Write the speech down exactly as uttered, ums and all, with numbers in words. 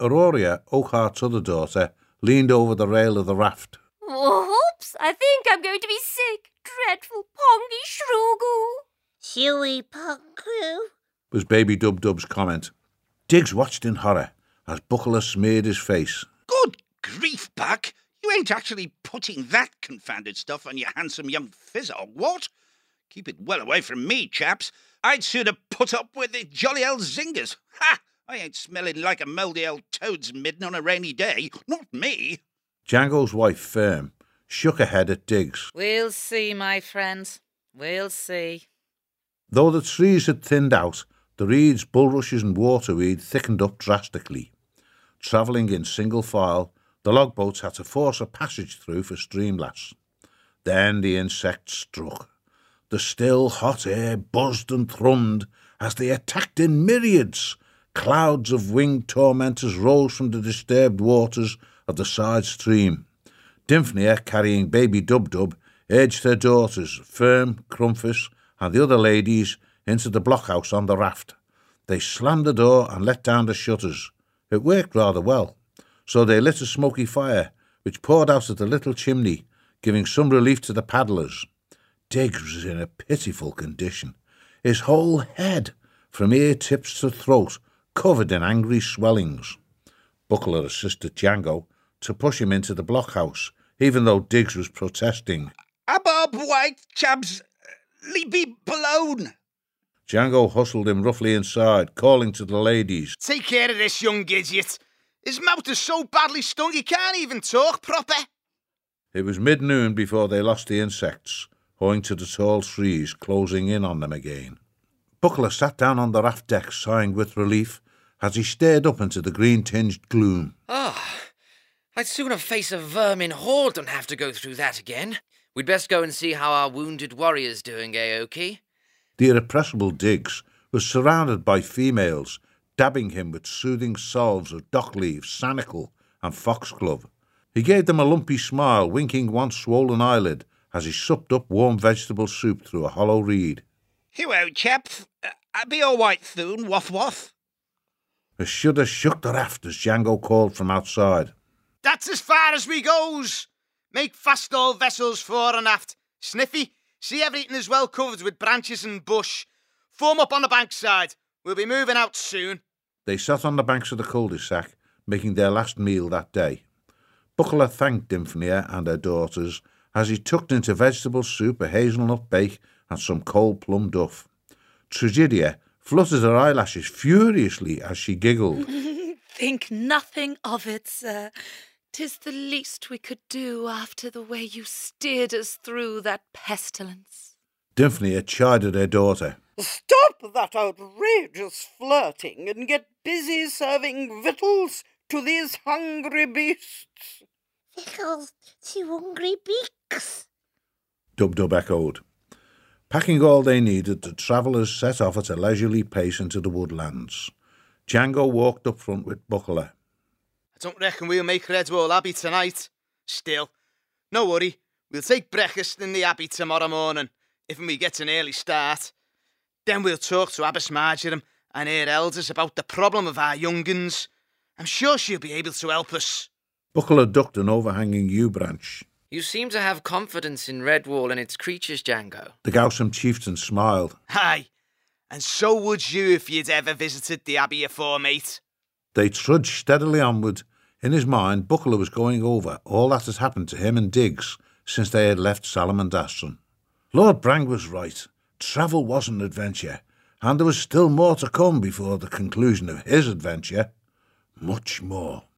Auroria, Oakhart's other daughter, leaned over the rail of the raft. Whoops, I think I'm going to be sick. Dreadful pongy shroogle. Chewy Ponku, was Baby Dub Dub's comment. Diggs watched in horror as Buckler smeared his face. Good grief, Buck. You ain't actually putting that confounded stuff on your handsome young fizzle, what? Keep it well away from me, chaps. I'd sooner put up with the jolly old zingers. Ha! I ain't smelling like a mouldy old toad's midden on a rainy day. Not me. Django's wife, Firm, shook her head at Diggs. We'll see, my friends. We'll see. Though the trees had thinned out, the reeds, bulrushes and waterweed thickened up drastically. Travelling in single file, the log boats had to force a passage through for streamlets. Then the insects struck. The still, hot air buzzed and thrummed as they attacked in myriads. Clouds of winged tormentors rose from the disturbed waters of the side stream. Dymphnia, carrying Baby Dub Dub, urged her daughters, Firm, Crumpus, and the other ladies into the blockhouse on the raft. They slammed the door and let down the shutters. It worked rather well, so they lit a smoky fire, which poured out of the little chimney, giving some relief to the paddlers. Diggs was in a pitiful condition, his whole head, from ear tips to throat, covered in angry swellings. Buckler assisted Django to push him into the blockhouse, even though Diggs was protesting. Abob white chaps, leave me alone. Django hustled him roughly inside, calling to the ladies. Take care of this young idiot. His mouth is so badly stung he can't even talk proper. It was mid-noon before they lost the insects, owing to the tall trees closing in on them again. Buckler sat down on the raft deck, sighing with relief, as he stared up into the green-tinged gloom. Ah, oh, I'd sooner face a vermin horde than have to go through that again. We'd best go and see how our wounded warrior's doing, Aoki. The irrepressible Diggs was surrounded by females, dabbing him with soothing salves of dock leaves, sanicle, and foxglove. He gave them a lumpy smile, winking one swollen eyelid as he supped up warm vegetable soup through a hollow reed. Hello, chap. Uh, I'll be all right soon, waff waff. A shudder shook the raft as Django called from outside. That's as far as we goes. Make fast all vessels fore and aft. Sniffy, see everything is well covered with branches and bush. Form up on the bankside. We'll be moving out soon. They sat on the banks of the cul-de-sac, making their last meal that day. Buckler thanked Dymphnia and her daughters as he tucked into vegetable soup a hazelnut bake and some cold plum duff. Tragedia fluttered her eyelashes furiously as she giggled. Think nothing of it, sir. 'Tis the least we could do after the way you steered us through that pestilence. Dymphnia chided her daughter. Stop that outrageous flirting and get busy serving victuals to these hungry beasts. Victuals to hungry beaks, Dub Dub echoed. Packing all they needed, the travellers set off at a leisurely pace into the woodlands. Django walked up front with Buckler. I don't reckon we'll make Redwall Abbey tonight. Still, no worry. We'll take breakfast in the Abbey tomorrow morning, if we get an early start. Then we'll talk to Abbess Marjoram and her elders about the problem of our young'uns. I'm sure she'll be able to help us. Buckler ducked an overhanging yew branch. You seem to have confidence in Redwall and its creatures, Django. The Gowsome chieftain smiled. Aye, and so would you if you'd ever visited the Abbey afore, mate. They trudged steadily onward. In his mind, Buckler was going over all that had happened to him and Diggs since they had left Salamandastron. Lord Brang was right. Travel was an adventure, and there was still more to come before the conclusion of his adventure. Much more.